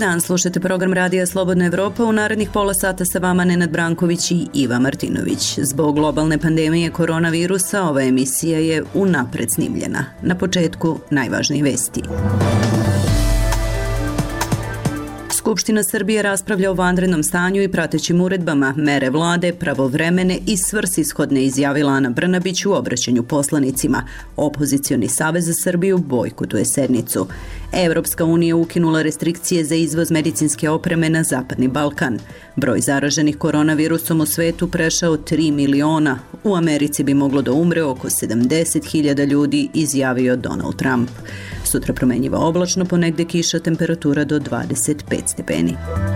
dan, slušate program Radija Slobodna Evropa. U narednih pola sata sa vama Nenad Branković i Iva Martinović. Zbog globalne pandemije koronavirusa ova emisija je unapred snimljena. Na početku najvažnije vesti. Skupština Srbije raspravlja o vanrednom stanju i pratećim uredbama. Mere vlade pravovremene i svrsishodne, izjavila Ana Brnabić u obraćanju poslanicima. Opozicioni savez za Srbiju bojkotuje sednicu. Evropska unija ukinula restrikcije za izvoz medicinske opreme na Zapadni Balkan. Broj zaraženih koronavirusom u svetu prešao 3 miliona. U Americi bi moglo da umre oko 70.000 ljudi, izjavio Donald Trump. Sutra promenjiva oblačno, ponegde kiša, temperatura do 25 stepeni.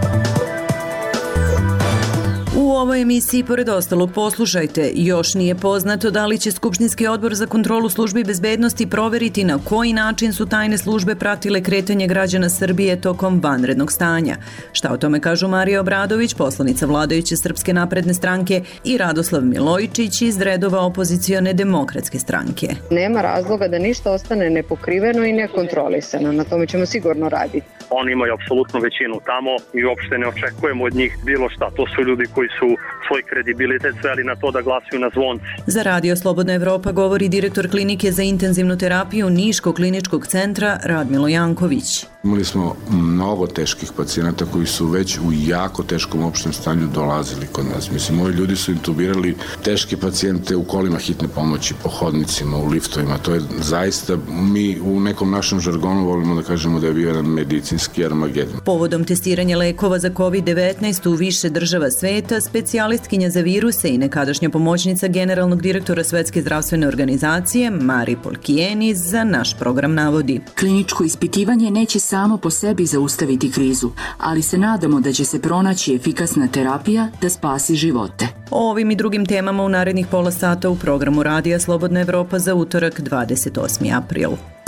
U ovoj emisiji, pored ostalog, poslušajte, još nije poznato da li će Skupštinski odbor za kontrolu službi bezbednosti proveriti na koji način su tajne službe pratile kretanje građana Srbije tokom vanrednog stanja. Šta o tome kažu Marija Obradović, poslanica vladajuće Srpske napredne stranke, i Radoslav Milojičić iz redova opozicione Demokratske stranke. Nema razloga da ništa ostane nepokriveno i nekontrolisano. Na tome ćemo sigurno raditi. Oni imaju apsolutnu većinu tamo i uopšte ne očekujemo od njih bilo šta. To su ljudi koji su svoj kredibilitet sveli na to da glasuju na zvonce. Za Radio Slobodna Evropa govori direktor klinike za intenzivnu terapiju Niškog kliničkog centra Radmilo Janković. Imali smo mnogo teških pacijenata koji su već u jako teškom opštem stanju dolazili kod nas. Mislim, ovi ljudi su intubirali teške pacijente u kolima hitne pomoći, po hodnicima, u liftovima. To je zaista, mi u nekom našem žargonu volimo da kažemo da je bio jedan medicinski armagedon. Povodom testiranja lekova za COVID-19 u više država sveta, specijalistkinja za viruse i nekadašnja pomoćnica generalnog direktora Svetske zdravstvene organizacije Mari Polkijeni za naš program navodi. Kliničko ispitivanje neće samo po sebi zaustaviti krizu, ali se nadamo da će se pronaći efikasna terapija da spasi živote. O ovim i drugim temama u narednih pola sata u programu Radija Slobodna Evropa za utorak 28. april.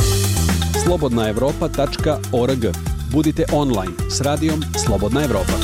slobodnaevropa.org. Budite online s radijom Slobodna Evropa.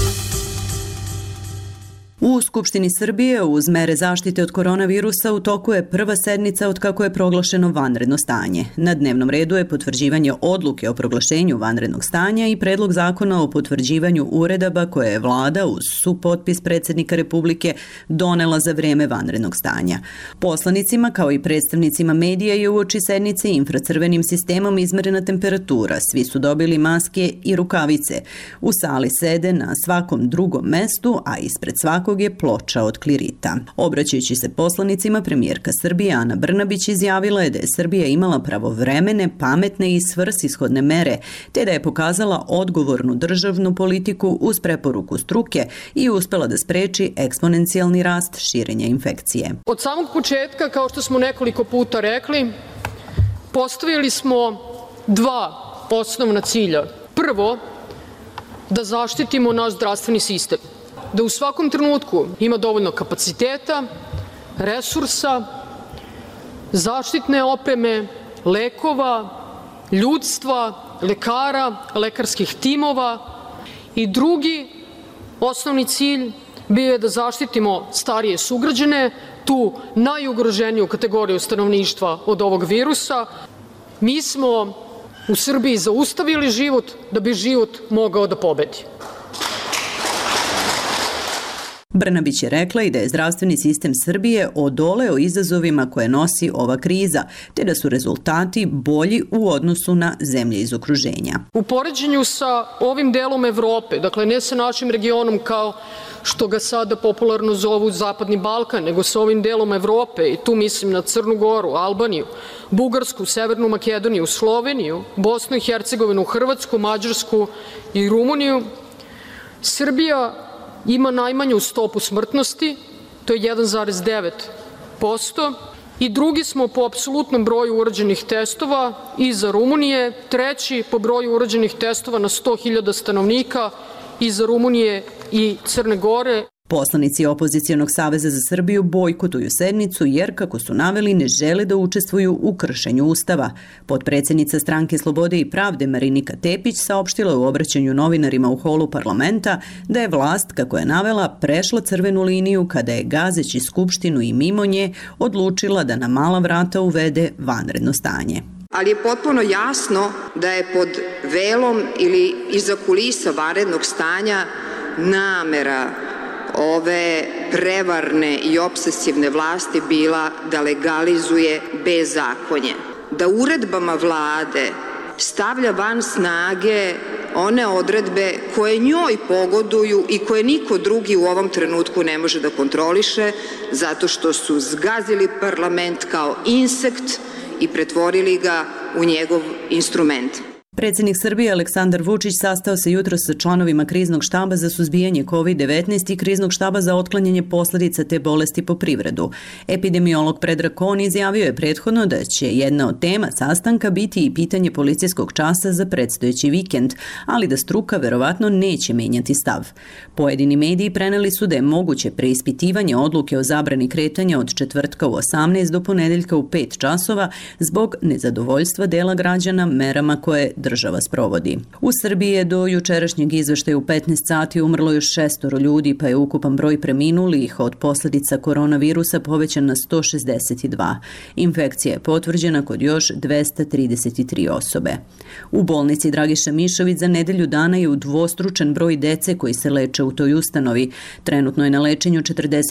U Skupštini Srbije uz mere zaštite od koronavirusa u toku je prva sednica od kako je proglašeno vanredno stanje. Na dnevnom redu je potvrđivanje odluke o proglašenju vanrednog stanja i predlog zakona o potvrđivanju uredaba koje je vlada uz supotpis predsjednika Republike donela za vreme vanrednog stanja. Poslanicima kao i predstavnicima medija je uoči sednice infracrvenim sistemom izmerena temperatura. Svi su dobili maske i rukavice. U sali sede na svakom drugom mestu, a ispred svakog je ploča od klirita. Obraćajući se poslanicima, premijerka Srbije Ana Brnabić izjavila je da je Srbija imala pravovremene, pametne i svrsishodne mere, te da je pokazala odgovornu državnu politiku uz preporuku struke i uspela da spreči eksponencijalni rast širenja infekcije. Od samog početka, kao što smo nekoliko puta rekli, postavili smo dva osnovna cilja. Prvo, da zaštitimo naš zdravstveni sistem, da u svakom trenutku ima dovoljno kapaciteta, resursa, zaštitne opreme, lekova, ljudstva, lekara, lekarskih timova. I drugi osnovni cilj bio je da zaštitimo starije sugrađane, tu najugroženiju kategoriju stanovništva od ovog virusa. Mi smo u Srbiji zaustavili život da bi život mogao da pobedi. Brnabić je rekla i da je zdravstveni sistem Srbije odoleo izazovima koje nosi ova kriza, te da su rezultati bolji u odnosu na zemlje iz okruženja. U poređenju sa ovim delom Evrope, dakle ne sa našim regionom kao što ga sada popularno zovu Zapadni Balkan, nego sa ovim delom Evrope, i tu mislim na Crnu Goru, Albaniju, Bugarsku, Severnu Makedoniju, Sloveniju, Bosnu i Hercegovinu, Hrvatsku, Mađarsku i Rumuniju, Srbija ima najmanju stopu smrtnosti, to je 1,9%, i drugi smo po apsolutnom broju urađenih testova iza Rumunije, treći po broju urađenih testova na 100.000 stanovnika iza Rumunije i Crne Gore. Poslanici Opozicijonog saveza za Srbiju bojkotuju sednicu jer, kako su naveli, ne žele da učestvuju u kršenju Ustava. Potpredsjednica Stranke Slobode i pravde Marinika Tepić saopštila u obraćanju novinarima u holu parlamenta da je vlast, kako je navela, prešla crvenu liniju kada je, gazeći Skupštinu i mimo nje, odlučila da na mala vrata uvede vanredno stanje. Ali je potpuno jasno da je pod velom ili iza kulisa vanrednog stanja namera ove prevarne i opsesivne vlasti bila da legalizuje bezakonje, da uredbama vlade stavlja van snage one odredbe koje njoj pogoduju i koje niko drugi u ovom trenutku ne može da kontroliše, zato što su zgazili parlament kao insekt i pretvorili ga u njegov instrument. Predsjednik Srbije Aleksandar Vučić sastao se jutros sa članovima kriznog štaba za suzbijanje COVID-19 i kriznog štaba za otklanjanje posljedica te bolesti po privredu. Epidemiolog Predrag Kon izjavio je prethodno da će jedna od tema sastanka biti i pitanje policijskog časa za predstojeći vikend, ali da struka verovatno neće menjati stav. Pojedini mediji preneli su da je moguće preispitivanje odluke o zabrani kretanja od četvrtka u 18 do ponedeljka u 5 časova zbog nezadovoljstva dela građana merama koje država sprovodi. U Srbiji je do jučerašnjeg izveštaja u 15 sati umrlo još 6 ljudi, pa je ukupan broj preminulih od posljedica koronavirusa povećan na 162. Infekcija je potvrđena kod još 233 osobe. U bolnici Dragiša Mišović za nedelju dana je udvostručen broj dece koji se leče u toj ustanovi. Trenutno je na lečenju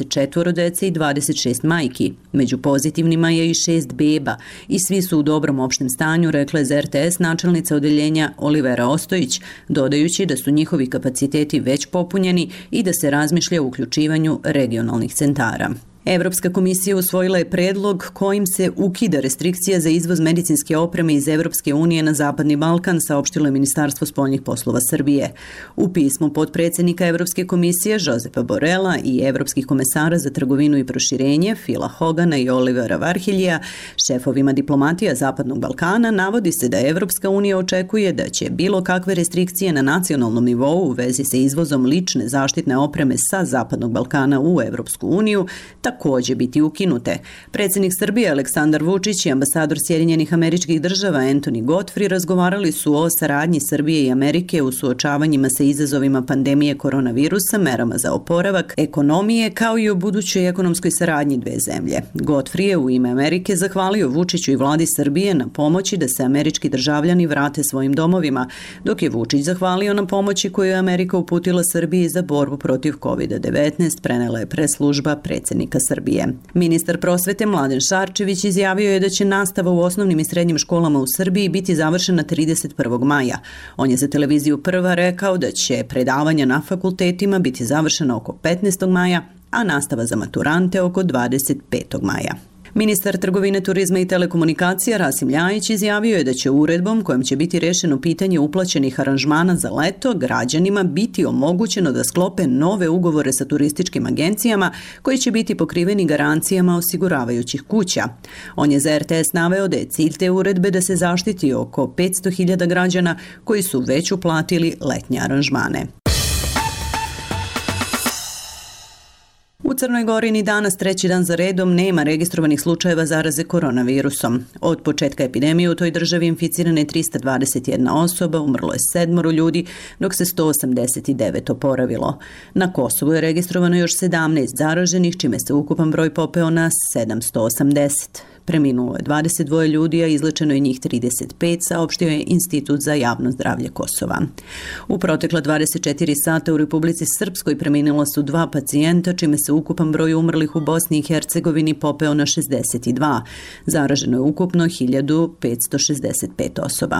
44 dece i 26 majki. Među pozitivnima je i 6 beba i svi su u dobrom opštem stanju, rekla je za RTS načelnica odeljenja Olivera Ostojić, dodajući da su njihovi kapaciteti već popunjeni i da se razmišlja o uključivanju regionalnih centara. Evropska komisija usvojila je predlog kojim se ukida restrikcija za izvoz medicinske opreme iz Evropske unije na Zapadni Balkan, saopštilo je Ministarstvo spoljnih poslova Srbije. U pismu potpredsjednika Evropske komisije Josepa Borela i evropskih komesara za trgovinu i proširenje Phila Hogana i Olivera Varheljija, šefovima diplomatija Zapadnog Balkana, navodi se da Evropska unija očekuje da će bilo kakve restrikcije na nacionalnom nivou u vezi sa izvozom lične zaštitne opreme sa Zapadnog Balkana u Evropsku uniju također biti ukinute. Predsjednik Srbije Aleksandar Vučić i ambasador Sjedinjenih Američkih Država Anthony Godfrey razgovarali su o saradnji Srbije i Amerike u suočavanjima sa izazovima pandemije koronavirusa, merama za oporavak ekonomije, kao i o budućoj ekonomskoj saradnji dve zemlje. Godfrey je u ime Amerike zahvalio Vučiću i vladi Srbije na pomoći da se američki državljani vrate svojim domovima, dok je Vučić zahvalio na pomoći koju je Amerika uputila Srbiji za borbu protiv COVID-19, prenela je press-služba predsjednika Srbije. Ministar prosvete Mladen Šarčević izjavio je da će nastava u osnovnim i srednjim školama u Srbiji biti završena 31. maja. On je za televiziju Prva rekao da će predavanja na fakultetima biti završena oko 15. maja, a nastava za maturante oko 25. maja. Ministar trgovine, turizma i telekomunikacija Rasim Ljajić izjavio je da će uredbom kojom će biti rešeno pitanje uplaćenih aranžmana za leto građanima biti omogućeno da sklope nove ugovore sa turističkim agencijama koji će biti pokriveni garancijama osiguravajućih kuća. On je za RTS naveo da je cilj te uredbe da se zaštiti oko 500.000 građana koji su već uplatili letnje aranžmane. U Crnoj Gori ni danas treći dan za redom nema registrovanih slučajeva zaraze koronavirusom. Od početka epidemije u toj državi inficirana je 321 osoba, umrlo je 7 ljudi, dok se 189 oporavilo. Na Kosovu je registrovano još 17 zaraženih, čime se ukupan broj popeo na 780. Preminulo je 22 ljudi, a izlečeno je njih 35, saopštio je Institut za javno zdravlje Kosova. U protekla 24 sata u Republici Srpskoj preminula su 2 pacijenta, čime se ukupan broj umrlih u Bosni i Hercegovini popeo na 62. Zaraženo je ukupno 1565 osoba.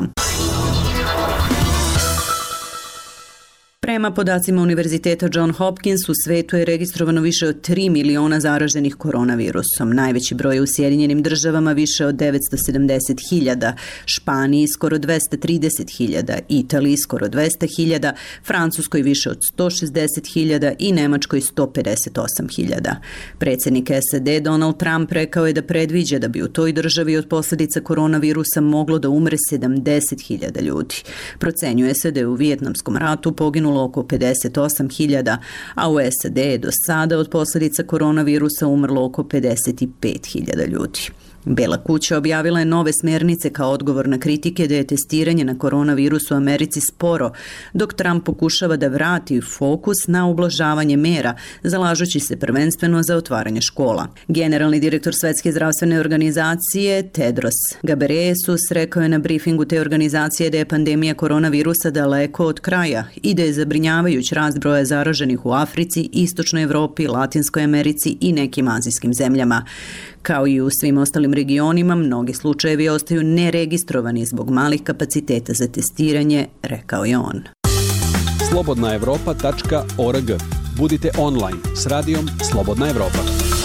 Prema podacima Univerziteta John Hopkins, u svetu je registrovano više od 3 miliona zaraženih koronavirusom. Najveći broj je u Sjedinjenim Državama, više od 970.000, Španiji skoro 230.000, Italiji skoro 200.000, Francuskoj više od 160.000 i Nemačkoj 158.000. Predsjednik SAD Donald Trump rekao je da predviđa da bi u toj državi od posljedica koronavirusa moglo da umre 70.000 ljudi. Procenjuje se da je u Vijetnamskom ratu poginulo oko 58.000, a u SAD je do sada od posljedica koronavirusa umrlo oko 55.000 ljudi. Bela kuća objavila je nove smjernice kao odgovor na kritike da je testiranje na koronavirus u Americi sporo, dok Trump pokušava da vrati fokus na ublažavanje mera, zalažući se prvenstveno za otvaranje škola. Generalni direktor Svetske zdravstvene organizacije Tedros Ghebreyesus rekao je na briefingu te organizacije da je pandemija koronavirusa daleko od kraja i da je zabrinjavajući rast broja zaraženih u Africi, Istočnoj Evropi, Latinskoj Americi i nekim azijskim zemljama. Kao i u svim ostalim regionima, mnogi slučajevi ostaju neregistrovani zbog malih kapaciteta za testiranje, rekao je on. slobodnaevropa.org. Budite online s radijom Slobodna Evropa.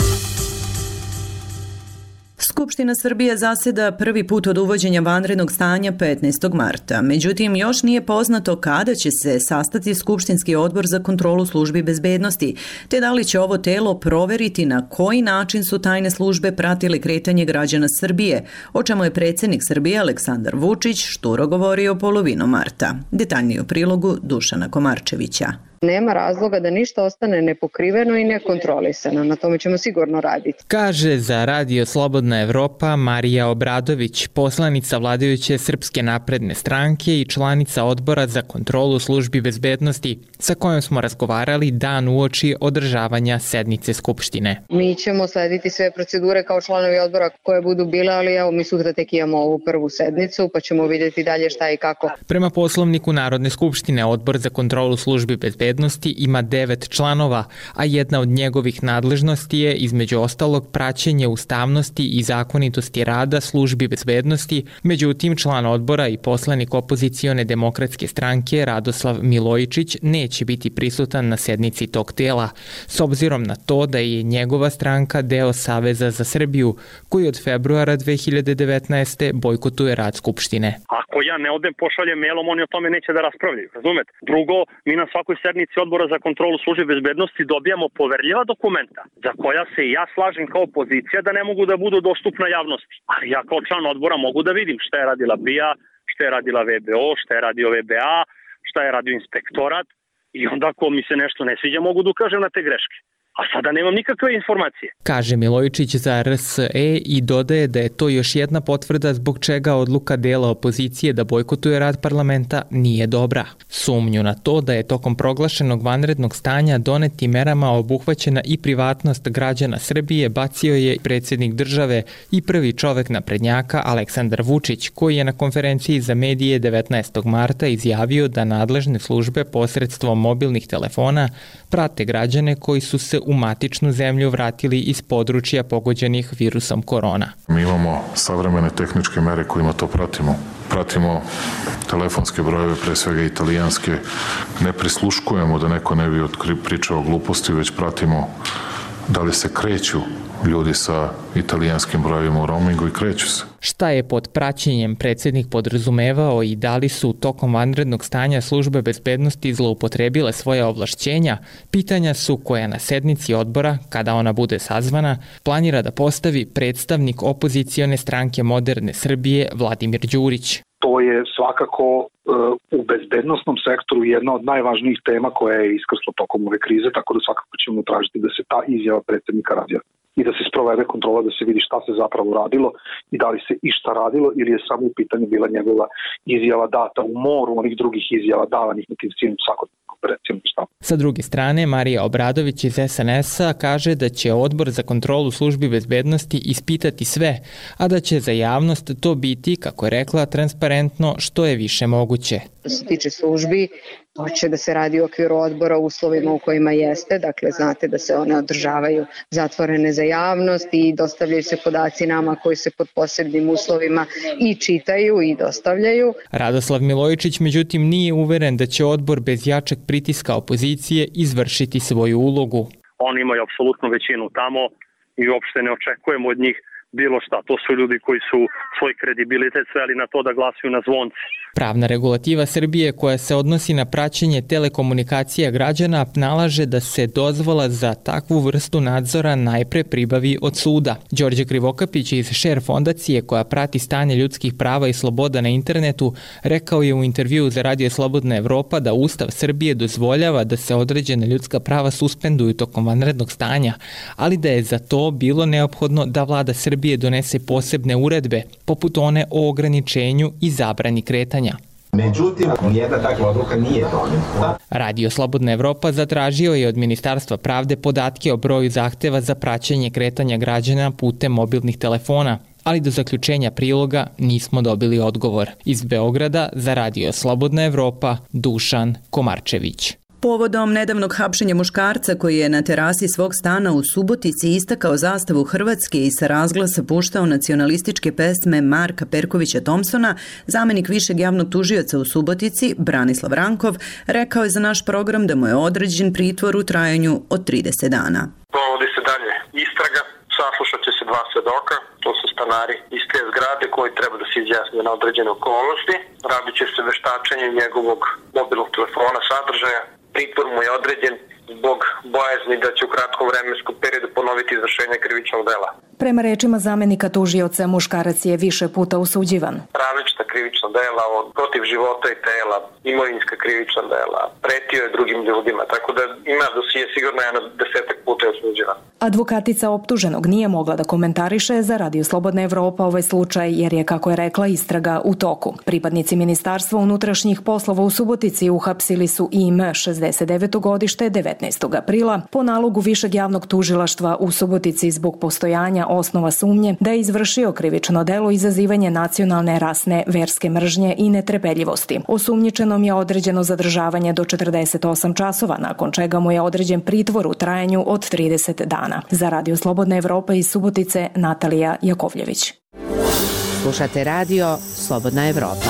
Skupština Srbije zaseda prvi put od uvođenja vanrednog stanja 15. marta. Međutim, još nije poznato kada će se sastati Skupštinski odbor za kontrolu službi bezbednosti, te da li će ovo telo proveriti na koji način su tajne službe pratile kretanje građana Srbije, o čemu je predsjednik Srbije Aleksandar Vučić šturo govorio polovinom marta. Detaljnije u prilogu Dušana Komarčevića. Nema razloga da ništa ostane nepokriveno i nekontrolisano. Na tome ćemo sigurno raditi. Kaže za Radio Slobodna Evropa Marija Obradović, poslanica vladajuće Srpske napredne stranke i članica odbora za kontrolu službi bezbednosti, sa kojom smo razgovarali dan uoči održavanja sednice Skupštine. Mi ćemo slediti sve procedure kao članovi odbora koje budu bile, ali evo mi sutra tek imamo ovu prvu sednicu, pa ćemo vidjeti dalje šta i kako. Prema poslovniku Narodne skupštine, odbor za kontrolu službi bezbednosti ima 9 članova, a jedna od njegovih nadležnosti je, između ostalog, praćenje ustavnosti i zakonitosti rada službi bezbednosti. Međutim, član odbora i poslanik opozicione demokratske stranke Radoslav Milojičić neće biti prisutan na sednici tog tela, s obzirom na to da je njegova stranka deo Saveza za Srbiju, koji od februara 2019. bojkotuje rad Skupštine. Ako ja ne odem, pošaljem mailom, oni o tome neće da raspravljaju, razumete? Drugo, mi na svakoj sednici odbora za kontrolu službe bezbednosti dobijamo poverljiva dokumenta za koja se i ja slažem kao opozicija da ne mogu da budu dostupna javnosti. Ali ja kao član odbora mogu da vidim šta je radila BIA, šta je radila VBO, šta je radio VBA, šta je radio inspektorat i onda ako mi se nešto ne sviđa mogu da ukažem na te greške. A sada nemam nikakve informacije. Kaže Milojičić za RSE i dodaje da je to još jedna potvrda zbog čega odluka dela opozicije da bojkotuje rad parlamenta nije dobra. Sumnju na to da je tokom proglašenog vanrednog stanja donetim merama obuhvaćena i privatnost građana Srbije bacio je predsjednik države i prvi čovek naprednjaka Aleksandar Vučić, koji je na konferenciji za medije 19. marta izjavio da nadležne službe posredstvom mobilnih telefona prate građane koji su se u matičnu zemlju vratili iz područja pogođenih virusom korona. Mi imamo savremene tehničke mere kojima to pratimo. Pratimo telefonske brojeve, pre svega italijanske. Ne prisluškujemo da neko ne bi pričao gluposti, već pratimo da li se kreću ljudi sa italijanskim brojevima u roamingu i kreću se. Šta je pod praćenjem predsjednik podrazumevao i da li su tokom vanrednog stanja službe bezbednosti zloupotrebile svoje ovlašćenja, pitanja su koja na sednici odbora, kada ona bude sazvana, planira da postavi predstavnik opozicione stranke Moderne Srbije Vladimir Đurić. To je svakako u bezbednostnom sektoru jedna od najvažnijih tema koja je iskrsla tokom ove krize, tako da svakako ćemo tražiti da se ta izjava predsjednika razjasni i da se sprovede kontrola, da se vidi šta se zapravo radilo i da li se išta radilo ili je samo u pitanju bila njegova izjava data u moru onih drugih izjava davanih na tim silnim svakodnevnim konferencijama. Sa druge strane, Marija Obradović iz SNS-a kaže da će odbor za kontrolu službi bezbednosti ispitati sve, a da će za javnost to biti, kako je rekla, transparentno što je više moguće. Što se tiče službi, to će da se radi u okviru odbora u uslovima u kojima jeste, dakle znate da se one održavaju zatvorene za javnost i dostavljaju se podaci nama koji se pod posebnim uslovima i čitaju i dostavljaju. Radoslav Milojičić međutim nije uveren da će odbor bez jačeg pritiska opozicije izvršiti svoju ulogu. Oni imaju apsolutnu većinu tamo i uopšte ne očekujemo od njih bilo šta. To su ljudi koji su svoj kredibilitet sveli na to da glasuju na zvonce. Pravna regulativa Srbije koja se odnosi na praćenje telekomunikacija građana nalaže da se dozvola za takvu vrstu nadzora najpre pribavi od suda. Đorđe Krivokapić iz Share fondacije koja prati stanje ljudskih prava i sloboda na internetu rekao je u intervjuu za Radio Slobodna Evropa da Ustav Srbije dozvoljava da se određena ljudska prava suspenduju tokom vanrednog stanja, ali da je za to bilo neophodno da vlada Srbije donese posebne uredbe, poput one o ograničenju i zabrani kretanja. Međutim, nijedna takva odluka nije doneta. Radio Slobodna Evropa zatražio je od Ministarstva pravde podatke o broju zahteva za praćenje kretanja građana putem mobilnih telefona, ali do zaključenja priloga nismo dobili odgovor. Iz Beograda za Radio Slobodna Evropa, Dušan Komarčević. Povodom nedavnog hapšenja muškarca koji je na terasi svog stana u Subotici istakao zastavu Hrvatske i sa razglasa puštao nacionalističke pesme Marka Perkovića Thompsona, zamenik višeg javnog tužioca u Subotici, Branislav Rankov, rekao je za naš program da mu je određen pritvor u trajanju od 30 dana. Provodi se dalje istraga, saslušat će se 2 svedoka, to su stanari iz te zgrade koji treba da se izjasne na određene okolnosti. Radit će se veštačenje njegovog mobilnog telefona, sadržaja. Pritvor mu je određen zbog bojazni da će u kratkom vremenskom periodu ponoviti izvršenje krivičnog dela. Prema rečima zamenika tužioca, muškarac je više puta osuđivan. Različita krivična dela od protiv života i tela, imovinska krivična dela, pretio je drugim ljudima, tako da ima dosije sigurno 10 puta je osuđivan. Advokatica optuženog nije mogla da komentariše za Radio Slobodna Evropa ovaj slučaj jer je, kako je rekla, istraga u toku. Pripadnici Ministarstva unutrašnjih poslova u Subotici uhapsili su IM 69. godište 19. aprila po nalogu Višeg javnog tužilaštva u Subotici zbog postojanja osnova sumnje da je izvršio krivično delo izazivanje nacionalne, rasne, verske mržnje i netrpeljivosti. Osumnjičenom je određeno zadržavanje do 48 časova, nakon čega mu je određen pritvor u trajanju od 30 dana. Za Radio Slobodna Evropa iz Subotice, Natalija Jakovljević. Slušate Radio Slobodna Evropa.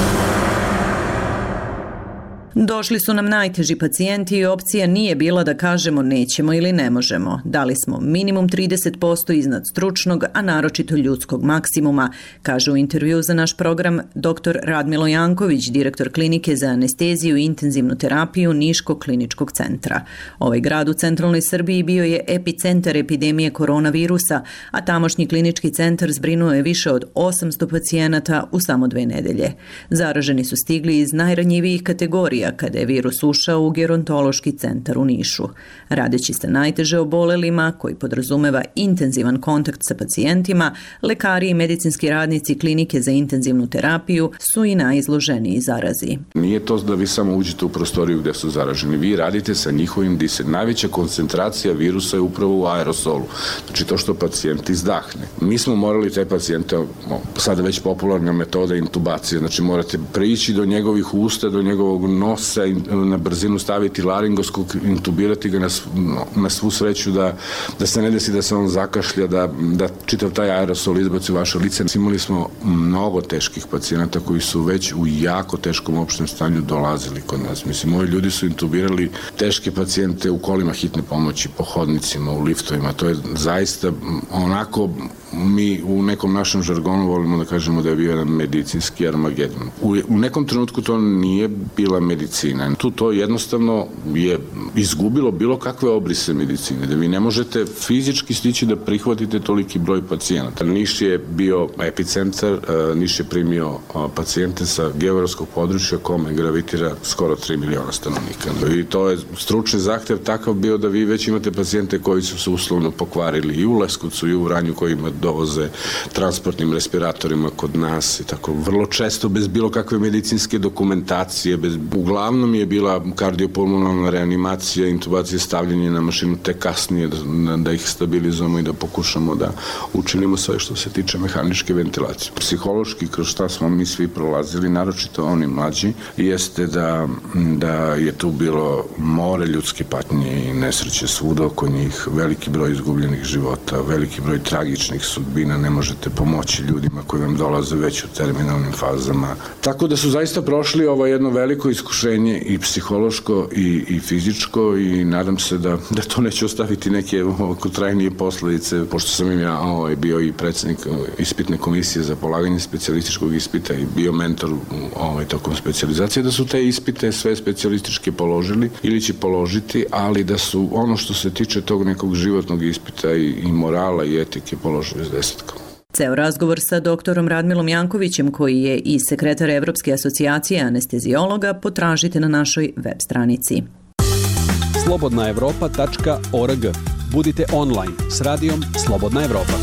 Došli su nam najteži pacijenti i opcija nije bila da kažemo nećemo ili ne možemo. Dali smo minimum 30% iznad stručnog, a naročito ljudskog maksimuma, kaže u intervju za naš program dr. Radmilo Janković, direktor klinike za anesteziju i intenzivnu terapiju Niškog kliničkog centra. Ovaj grad u centralnoj Srbiji bio je epicentar epidemije koronavirusa, a tamošnji klinički centar zbrinuo je više od 800 pacijenata u samo 2 nedelje. Zaraženi su stigli iz najranjivijih kategorija kada je virus ušao u gerontološki centar u Nišu. Radeći sa najteže obolelima, koji podrazumeva intenzivan kontakt sa pacijentima, lekari i medicinski radnici klinike za intenzivnu terapiju su i najizloženiji zarazi. Nije to da vi samo uđete u prostoriju gde su zaraženi. Vi radite sa njihovim disem. Najveća koncentracija virusa je upravo u aerosolu. Znači to što pacijent izdahne. Mi smo morali te pacijente, sada već popularna metoda intubacije, znači morate preići do njegovih usta, do njegovog nosa, na brzinu staviti laringoskop, intubirati ga na svu sreću da se ne desi da se on zakašlja, da čitav taj aerosol izbaci u vaše lice. Imali smo mnogo teških pacijenata koji su već u jako teškom opštem stanju dolazili kod nas. Mislim, moji ljudi su intubirali teške pacijente u kolima hitne pomoći, po hodnicima, u liftovima. To je zaista onako, mi u nekom našem žargonu volimo da kažemo da je bio jedan medicinski armagedon. U nekom trenutku to nije bila medicina. To jednostavno je izgubilo bilo kakve obrise medicine, da vi ne možete fizički stići da prihvatite toliki broj pacijenata. Niš je bio epicentar, Niš je primio pacijente sa geografskog područja kome gravitira skoro 3 miliona stanovnika. I to je stručni zahtev takav bio da vi već imate pacijente koji su se uslovno pokvarili i u Leskovcu i u Vranju kojima dovoze transportnim respiratorima kod nas i tako vrlo često bez bilo kakve medicinske dokumentacije, uglavnom je bila kardiopulmonalna reanimacija, intubacija, stavljanje na mašinu, te kasnije da ih stabilizujemo i da pokušamo da učinimo sve što se tiče mehaničke ventilacije. Psihološki, kroz šta smo mi svi prolazili, naročito oni mlađi, jeste da je tu bilo more ljudske patnje i nesreće svuda oko njih, veliki broj izgubljenih života, veliki broj tragičnih sudbina, ne možete pomoći ljudima koji vam dolaze već u terminalnim fazama. Tako da su zaista prošli ovo jedno veliko iskušenje iskušenje i psihološko i fizičko i nadam se da to neće ostaviti neke trajnije posledice, pošto sam ja bio i predsjednik ispitne komisije za polaganje specijalističkog ispita i bio mentor tokom specijalizacije, da su te ispite sve specijalističke položili ili će položiti, ali da su ono što se tiče tog nekog životnog ispita i morala i etike položili s 10. Ceo razgovor sa doktorom Radmilom Jankovićem, koji je i sekretar Evropske asocijacije anestezijologa, potražite na našoj web stranici. slobodnaevropa.org. Budite online s radijom Slobodna Evropa.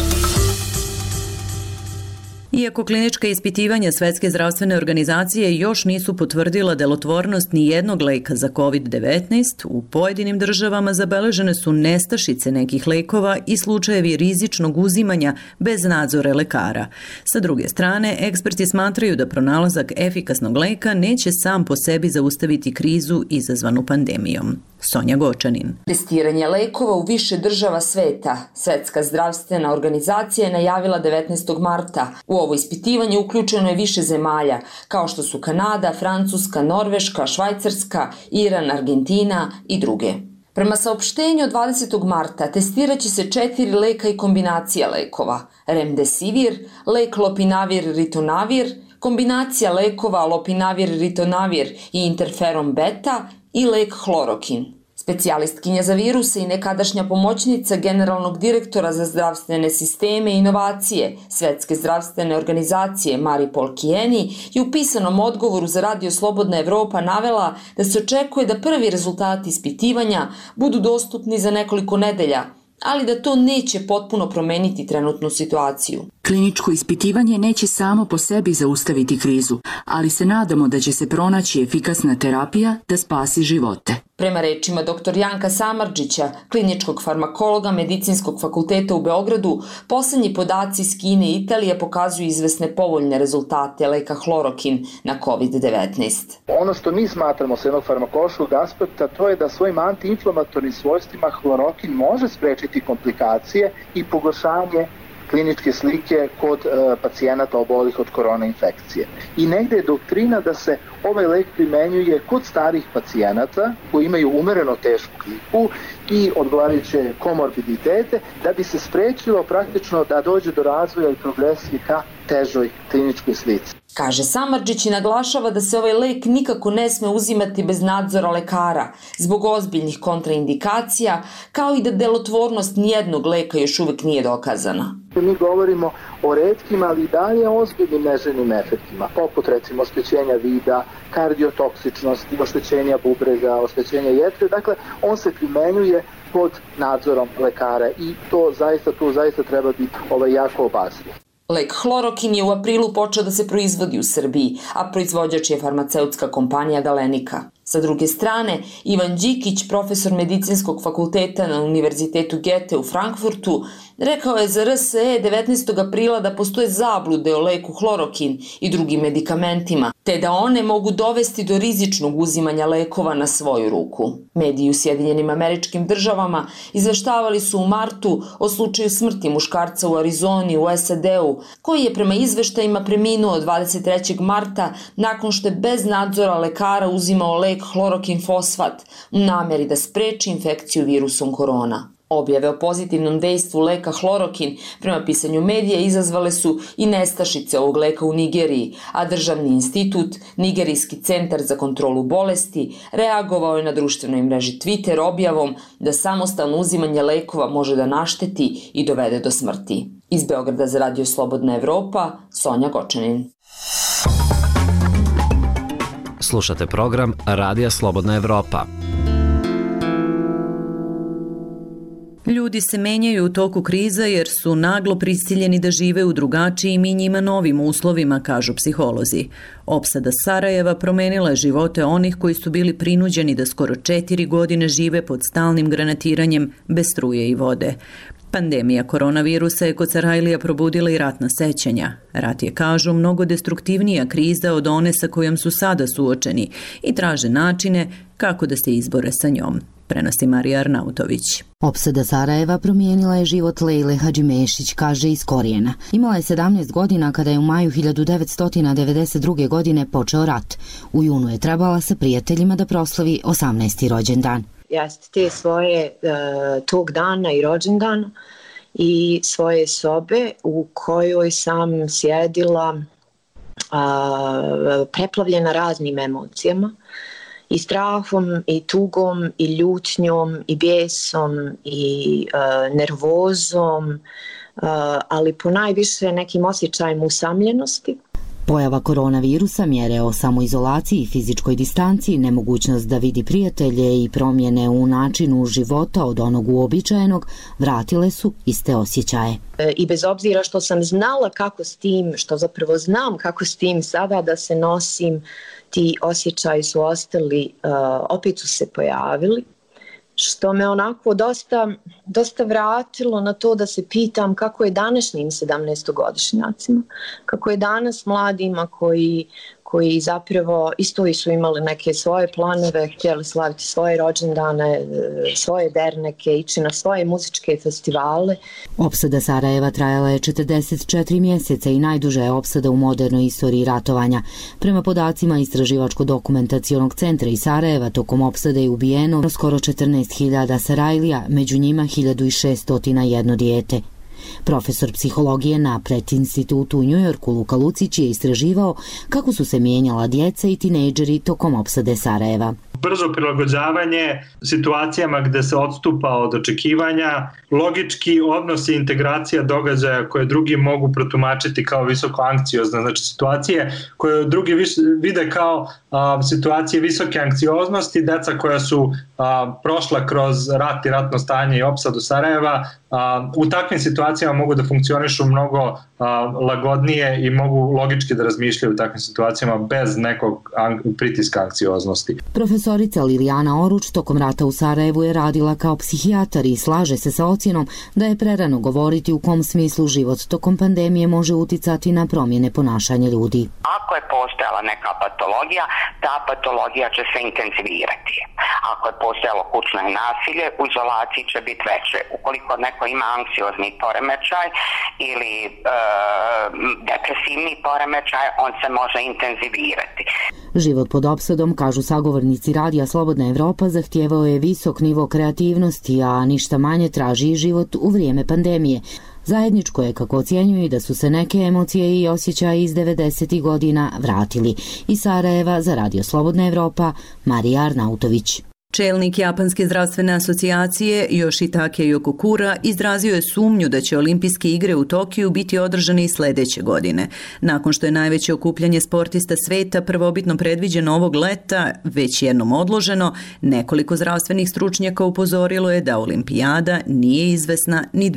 Iako klinička ispitivanja Svetske zdravstvene organizacije još nisu potvrdila delotvornost ni jednog leka za COVID-19, u pojedinim državama zabeležene su nestašice nekih lekova i slučajevi rizičnog uzimanja bez nadzora lekara. Sa druge strane, eksperti smatraju da pronalazak efikasnog leka neće sam po sebi zaustaviti krizu izazvanu pandemijom. Sonja Gočanin. Testiranje lekova u više država sveta. Svetska zdravstvena organizacija je najavila 19. marta. U ovo ispitivanje uključeno je više zemalja, kao što su Kanada, Francuska, Norveška, Švajcarska, Iran, Argentina i druge. Prema saopštenju od 20. marta testiraće se 4 leka i kombinacija lekova. Remdesivir, lek lopinavir-ritonavir, kombinacija lekova lopinavir-ritonavir i interferon beta i lek hlorokin. Specijalistkinja za viruse i nekadašnja pomoćnica generalnog direktora za zdravstvene sisteme i inovacije Svetske zdravstvene organizacije Mari Polkijeni je u pisanom odgovoru za Radio Slobodna Evropa navela da se očekuje da prvi rezultati ispitivanja budu dostupni za nekoliko nedelja, ali da to neće potpuno promeniti trenutnu situaciju. Kliničko ispitivanje neće samo po sebi zaustaviti krizu, ali se nadamo da će se pronaći efikasna terapija da spasi živote. Prema rečima dr. Janka Samardžića, kliničkog farmakologa Medicinskog fakulteta u Beogradu, poslednji podaci iz Kine i Italije pokazuju izvesne povoljne rezultate leka hlorokin na COVID-19. Ono što mi smatramo s jednog farmakološkog aspekta, to je da svojim antiinflamatornim svojstvima hlorokin može sprečiti komplikacije i pogoršanje kliničke slike kod pacijenata obolih od korona infekcije. I negde je doktrina da se ovaj lek primenjuje kod starih pacijenata koji imaju umereno tešku kliku i odgovarajuće komorbiditete, da bi se sprečilo praktično da dođe do razvoja i progresije ka težoj kliničkoj slici. Kaže Samardžić i naglašava da se ovaj lek nikako ne sme uzimati bez nadzora lekara, zbog ozbiljnih kontraindikacija, kao i da delotvornost nijednog leka još uvek nije dokazana. Mi govorimo o retkim, ali i dalje ozbiljnim neželjenim efektima, poput recimo oštećenja vida, kardiotoksičnosti, oštećenja bubrega, oštećenja jetre. Dakle, on se primenjuje pod nadzorom lekara i to zaista treba biti jako obazriv. Lek hlorokin je u aprilu počeo da se proizvodi u Srbiji, a proizvođač je farmaceutska kompanija Galenika. Sa druge strane, Ivan Đikić, profesor Medicinskog fakulteta na Univerzitetu Goethe u Frankfurtu, rekao je za RSE 19. aprila da postoje zablude o leku hlorokin i drugim medikamentima, te da one mogu dovesti do rizičnog uzimanja lekova na svoju ruku. Mediji u Sjedinjenim Američkim Državama izveštavali su u martu o slučaju smrti muškarca u Arizoni u SAD-u, koji je prema izveštajima preminuo 23. marta nakon što je bez nadzora lekara uzimao lek hlorokin fosfat u nameri da spreči infekciju virusom korona. Objave o pozitivnom dejstvu leka hlorokin prema pisanju medija izazvale su i nestašice ovog leka u Nigeriji, a Državni institut, Nigerijski centar za kontrolu bolesti, reagovao je na društvenoj mreži Twitter objavom da samostalno uzimanje lekova može da našteti i dovede do smrti. Iz Beograda za Radio Slobodna Evropa, Sonja Gočanin. Slušate program Radija Slobodna Evropa. Ljudi se menjaju u toku kriza jer su naglo prisiljeni da žive u drugačijim i njima novim uslovima, kažu psiholozi. Opsada Sarajeva promenila je živote onih koji su bili prinuđeni da skoro 4 godine žive pod stalnim granatiranjem bez struje i vode. Pandemija koronavirusa je kod Sarajlija probudila i ratna sećanja. Rat je, kažu, mnogo destruktivnija kriza od one sa kojom su sada suočeni i traže načine kako da se izbore sa njom. prenosi Marija Arnautović. Opsada Sarajeva promijenila je život Lejle Hadžimešić, kaže iz korijena. Imala je 17 godina kada je u maju 1992. godine počeo rat. U junu je trebala sa prijateljima da proslavi 18. rođendan. Ja te svoje tog dana i rođendana i svoje sobe u kojoj sam sjedila preplavljena raznim emocijama i strahom i tugom i ljutnjom i bijesom i nervozom, ali ponajviše nekim osjećajem usamljenosti. Pojava koronavirusa, mjere o samoizolaciji i fizičkoj distanciji, nemogućnost da vidi prijatelje i promjene u načinu života od onog uobičajenog vratile su iste osjećaje. I bez obzira što sam znala kako s tim, što zapravo znam kako s tim sada da se nosim, ti osjećaji su ostali, opet su se pojavili, što me onako dosta vratilo na to da se pitam kako je današnjim 17-godišnjacima, kako je danas mladima koji zapravo isto su imali neke svoje planove, htjeli slaviti svoje rođendane, svoje derneke, ići na svoje muzičke festivale. Opsada Sarajeva trajala je 44 mjeseca i najduža je opsada u modernoj istoriji ratovanja. Prema podacima Istraživačko-dokumentacionog centra iz Sarajeva, tokom opsade je ubijeno skoro 14.000 Sarajlija, među njima 1601 dijete. Profesor psihologije na Predinstitutu u Njujorku Luka Lucić je istraživao kako su se mijenjala djeca i tinejdžeri tokom opsade Sarajeva. Brzo prilagođavanje situacijama gde se odstupa od očekivanja, logički odnos i integracija događaja koje drugi mogu protumačiti kao visoko anksiozne, znači situacije koje drugi vide kao situacije visoke anksioznosti, deca koja su prošla kroz rat i ratno stanje i opsadu Sarajeva, u takvim situacijama mogu da funkcionišu mnogo lagodnije i mogu logički da razmišljaju u takvim situacijama bez nekog pritiska anksioznosti. Profesorica Lilijana Oruč tokom rata u Sarajevu je radila kao psihijatar i slaže se sa ocjenom da je prerano govoriti u kom smislu život tokom pandemije može uticati na promjene ponašanja ljudi. Ako je postojala neka patologija, ta patologija će se intenzivirati. Ako je postojalo kućno nasilje, u izolaciji će biti veće. Ukoliko neko ima anksiozni poremećaj ili depresivni poremećaj, on se može intenzivirati. Život pod opsadom, kažu sagovornici Radija Slobodna Evropa, zahtijevao je visok nivo kreativnosti, a ništa manje traži i život u vrijeme pandemije. Zajedničko je, kako ocjenjuju, da su se neke emocije i osjećaje iz 90. godina vratili. Iz Sarajeva za Radio Slobodna Evropa, Marija Arnautović. Čelnik Japanske zdravstvene asocijacije Yoshitake Yokokura izrazio je sumnju da će Olimpijske igre u Tokiju biti održane i sljedeće godine. Nakon što je najveće okupljanje sportista sveta prvobitno predviđeno ovog leta, već jednom odloženo, nekoliko zdravstvenih stručnjaka upozorilo je da olimpijada nije izvesna ni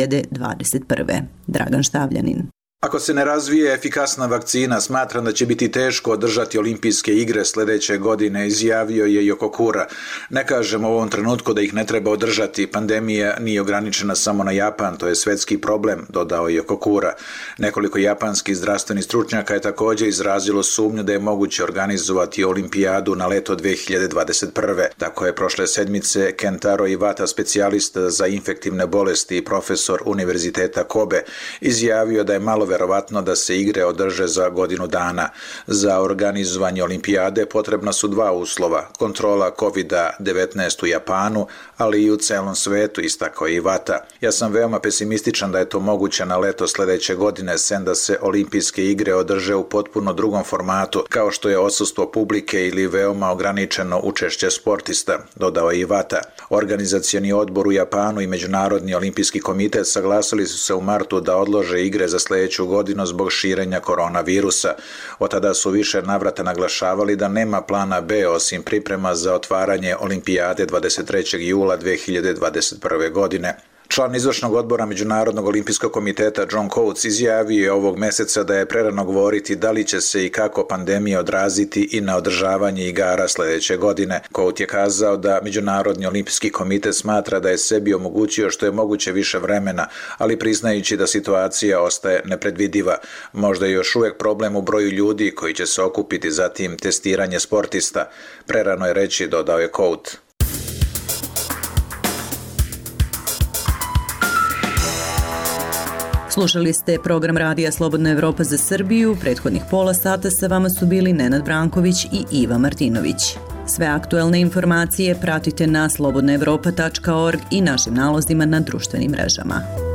2021. Dragan Štavljanin. Ako se ne razvije efikasna vakcina, smatram da će biti teško održati olimpijske igre sljedeće godine, izjavio je Yokokura. Ne kažem u ovom trenutku da ih ne treba održati, pandemija nije ograničena samo na Japan, to je svjetski problem, dodao je Yokokura. Nekoliko japanskih zdravstvenih stručnjaka je također izrazilo sumnju da je moguće organizovati olimpijadu na leto 2021. Tako je prošle sedmice Kentaro Iwata, specijalista za infektivne bolesti i profesor Univerziteta Kobe, izjavio da je malo verovatno da se igre održe za godinu dana. Za organizovanje olimpijade potrebna su dva uslova: kontrola COVID-19 u Japanu, ali i u celom svetu, istakao je Iwata. Ja sam veoma pesimističan da je to moguće na leto sljedeće godine, sem da se olimpijske igre održe u potpuno drugom formatu, kao što je odsustvo publike ili veoma ograničeno učešće sportista, dodao je Iwata. Organizacioni odbor u Japanu i Međunarodni olimpijski komitet saglasili su se u martu da odlože igre za sljedeću godinu zbog širenja koronavirusa. Od tada su više navrata naglašavali da nema plana B osim priprema za otvaranje olimpijade 23. jula 2021. godine. Član izvršnog odbora Međunarodnog olimpijskog komiteta John Coates izjavio je ovog mjeseca da je prerano govoriti da li će se i kako pandemija odraziti i na održavanje igara sljedeće godine. Coates je kazao da Međunarodni olimpijski komitet smatra da je sebi omogućio što je moguće više vremena, ali priznajući da situacija ostaje nepredvidiva. Možda je još uvijek problem u broju ljudi koji će se okupiti, zatim testiranje sportista. Prerano je reći, dodao je Coates. Slušali ste program Radija Slobodna Evropa za Srbiju. Prethodnih pola sata sa vama su bili Nenad Branković i Iva Martinović. Sve aktuelne informacije pratite na slobodnaevropa.org i našim nalozima na društvenim mrežama.